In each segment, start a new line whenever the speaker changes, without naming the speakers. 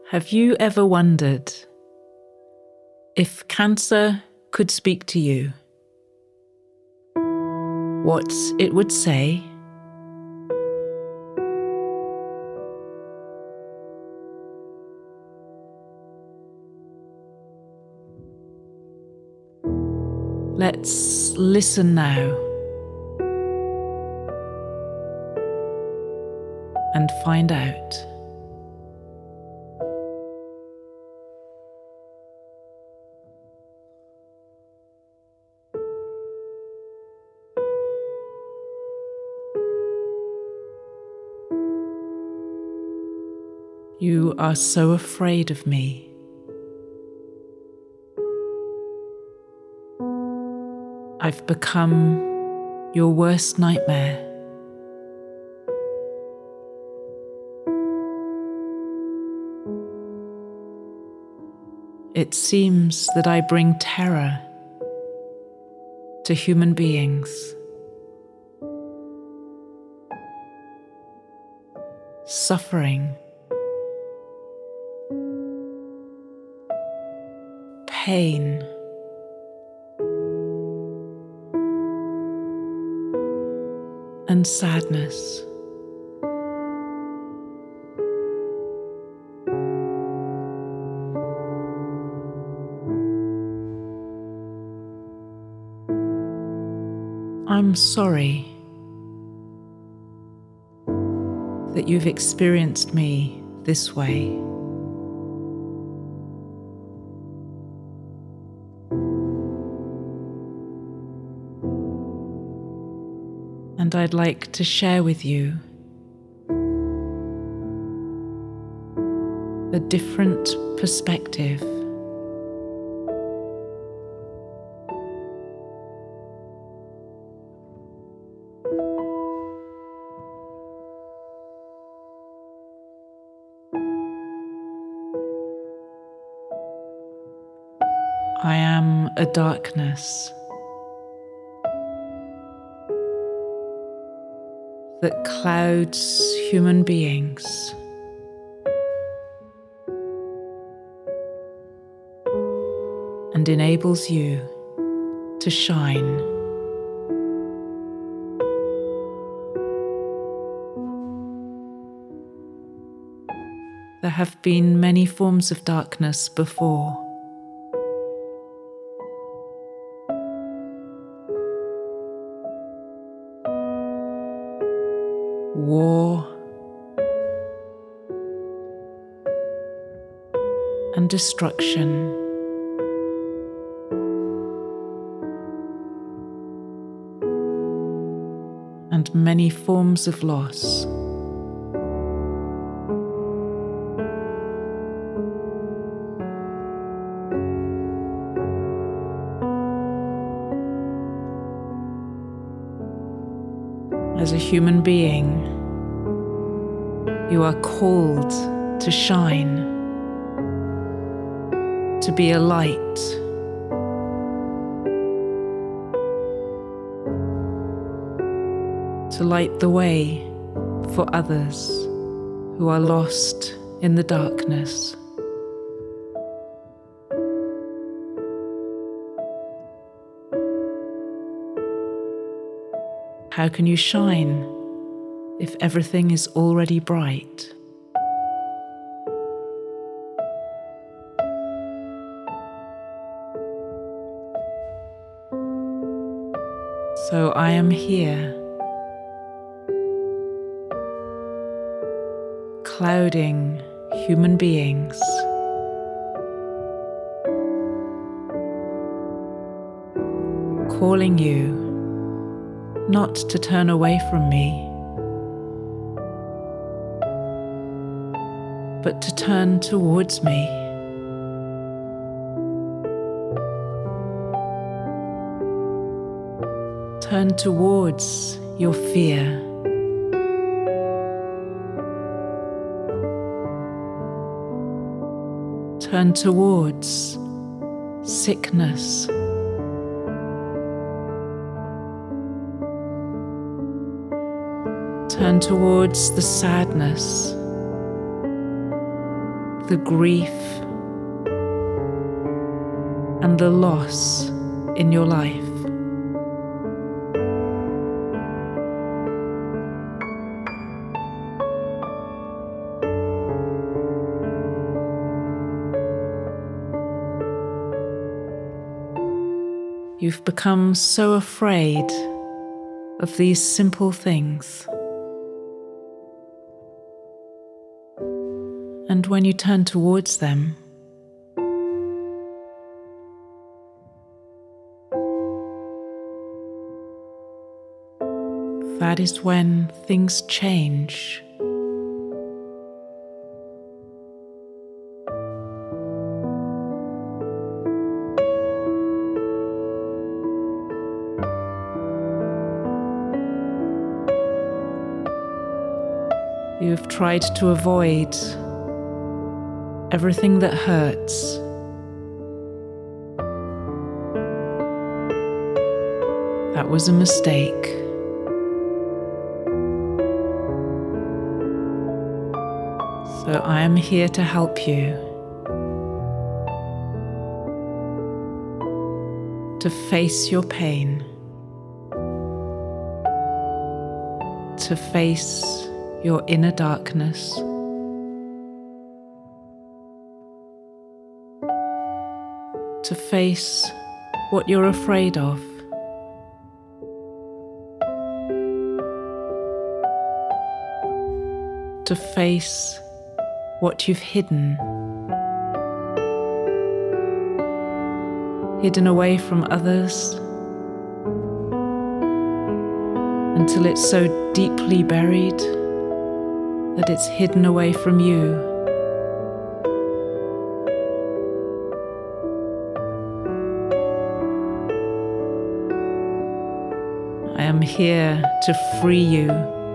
Have you ever wondered if cancer could speak to you, what it would say? Let's listen now and find out. You are so afraid of me. I've become your worst nightmare. It seems that I bring terror to human beings, suffering, pain, and sadness. I'm sorry that you've experienced me this way. And I'd like to share with you a different perspective. I am a darkness that clouds human beings. And enables you to shine. There have been many forms of darkness before. War and destruction, and many forms of loss. As a human being, you are called to shine, to be a light, to light the way for others who are lost in the darkness. How can you shine if everything is already bright? So I am here, clouding human beings, calling you not to turn away from me, but to turn towards me. Turn towards your fear. Turn towards sickness. Turn towards the sadness, the grief and the loss in your life. You've become so afraid of these simple things. And when you turn towards them, that is when things change. You have tried to avoid everything that hurts. That was a mistake. So I am here to help you to face your pain, to face your inner darkness, to face what you're afraid of, to face what you've hidden away from others until it's so deeply buried that it's hidden away from you. I am here to free you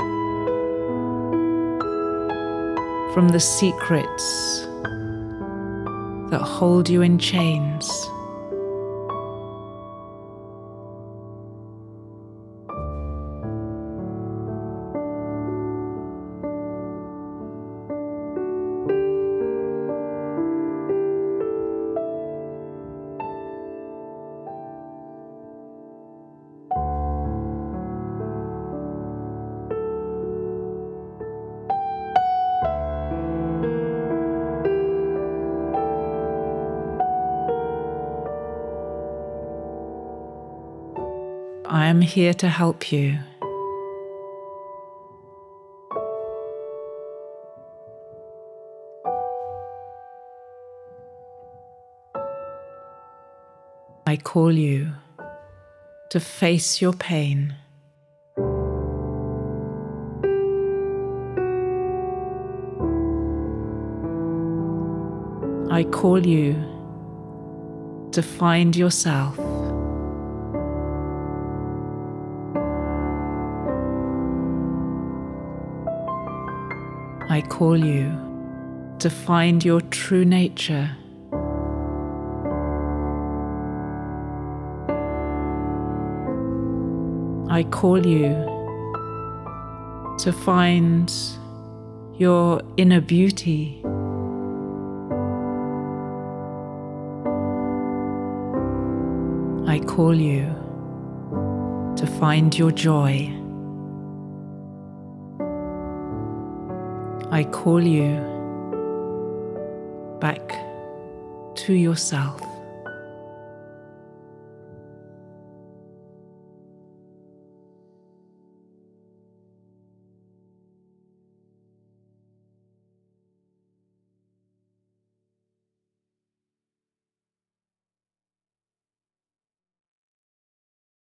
from the secrets that hold you in chains. I am here to help you. I call you to face your pain. I call you to find yourself. I call you to find your true nature. I call you to find your inner beauty. I call you to find your joy. I call you back to yourself.